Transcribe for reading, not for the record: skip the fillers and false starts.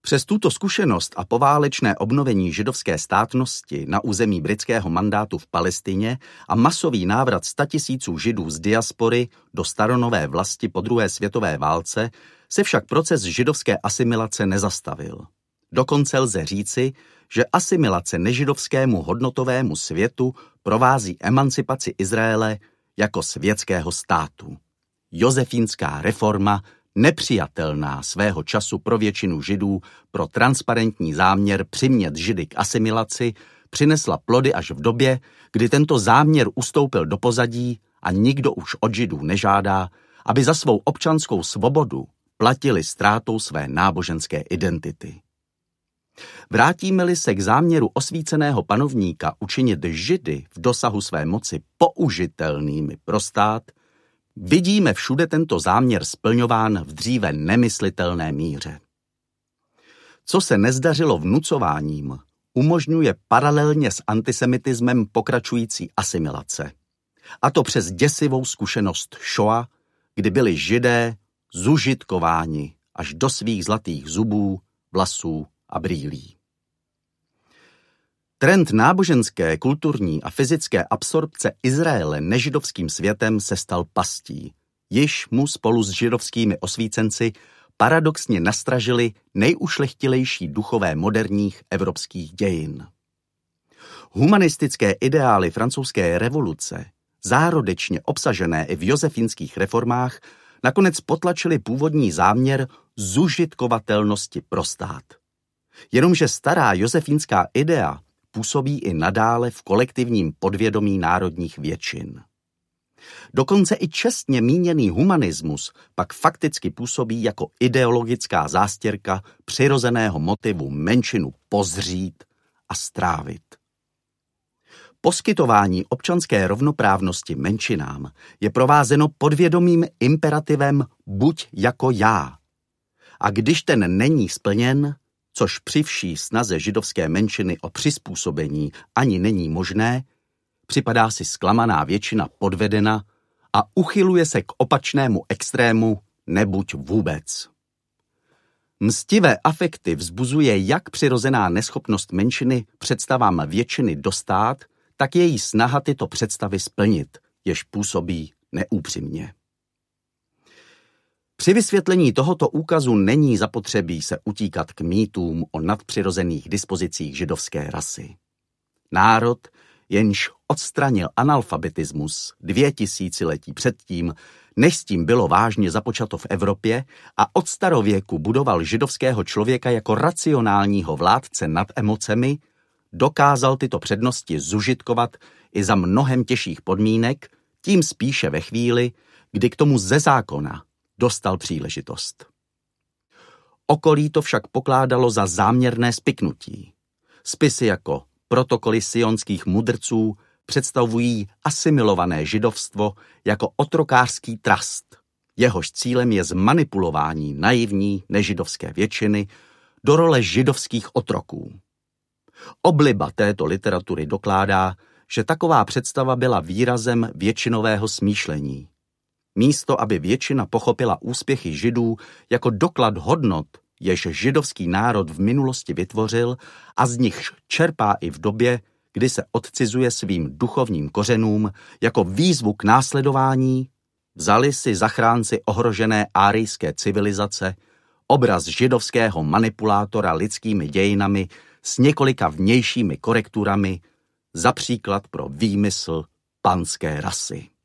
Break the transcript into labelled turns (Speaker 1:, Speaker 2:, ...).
Speaker 1: Přes tuto zkušenost a poválečné obnovení židovské státnosti na území britského mandátu v Palestině a masový návrat 100 000 židů z diaspory do staronové vlasti po druhé světové válce se však proces židovské asimilace nezastavil. Dokonce lze říci, že asimilace nežidovskému hodnotovému světu provází emancipaci Izraele jako světského státu. Josefínská reforma, nepřijatelná svého času pro většinu židů pro transparentní záměr přimět židy k asimilaci, přinesla plody až v době, kdy tento záměr ustoupil do pozadí a nikdo už od židů nežádá, aby za svou občanskou svobodu platili ztrátou své náboženské identity. Vrátíme-li se k záměru osvíceného panovníka učinit židy v dosahu své moci použitelnými pro stát, vidíme všude tento záměr splňován v dříve nemyslitelné míře. Co se nezdařilo vnucováním, umožňuje paralelně s antisemitismem pokračující asimilace. A to přes děsivou zkušenost Šoa, kdy byli židé zužitkováni až do svých zlatých zubů, vlasů a brýlí. Trend náboženské, kulturní a fyzické absorpce Izraele nežidovským světem se stal pastí. Již mu spolu s židovskými osvícenci paradoxně nastražili nejušlechtilejší duchové moderních evropských dějin. Humanistické ideály francouzské revoluce, zárodečně obsažené i v josefínských reformách, nakonec potlačili původní záměr zužitkovatelnosti pro stát. Jenomže stará josefínská idea působí i nadále v kolektivním podvědomí národních většin. Dokonce i čestně míněný humanismus pak fakticky působí jako ideologická zástěrka přirozeného motivu menšinu pozřít a strávit. Poskytování občanské rovnoprávnosti menšinám je provázeno podvědomým imperativem buď jako já. A když ten není splněn, což při vší snaze židovské menšiny o přizpůsobení ani není možné, připadá si zklamaná většina podvedena a uchyluje se k opačnému extrému nebuď vůbec. Mstivé afekty vzbuzuje jak přirozená neschopnost menšiny představám většiny dostát, tak její snaha tyto představy splnit, jež působí neúpřímně. Při vysvětlení tohoto úkazu není zapotřebí se utíkat k mýtům o nadpřirozených dispozicích židovské rasy. Národ, jenž odstranil analfabetismus 2000 letí předtím, než s tím bylo vážně započato v Evropě a od starověku budoval židovského člověka jako racionálního vládce nad emocemi, dokázal tyto přednosti zužitkovat i za mnohem těžších podmínek, tím spíše ve chvíli, kdy k tomu ze zákona dostal příležitost. Okolí to však pokládalo za záměrné spiknutí. Spisy jako protokoly sionských mudrců představují asimilované židovstvo jako otrokářský trast. Jehož cílem je zmanipulování naivní nežidovské většiny do role židovských otroků. Obliba této literatury dokládá, že taková představa byla výrazem většinového smýšlení. Místo, aby většina pochopila úspěchy židů jako doklad hodnot, jež židovský národ v minulosti vytvořil a z nichž čerpá i v době, kdy se odcizuje svým duchovním kořenům jako výzvu k následování, vzali si zachránci ohrožené árijské civilizace obraz židovského manipulátora lidskými dějinami s několika vnějšími korekturami za příklad pro výmysl panské rasy.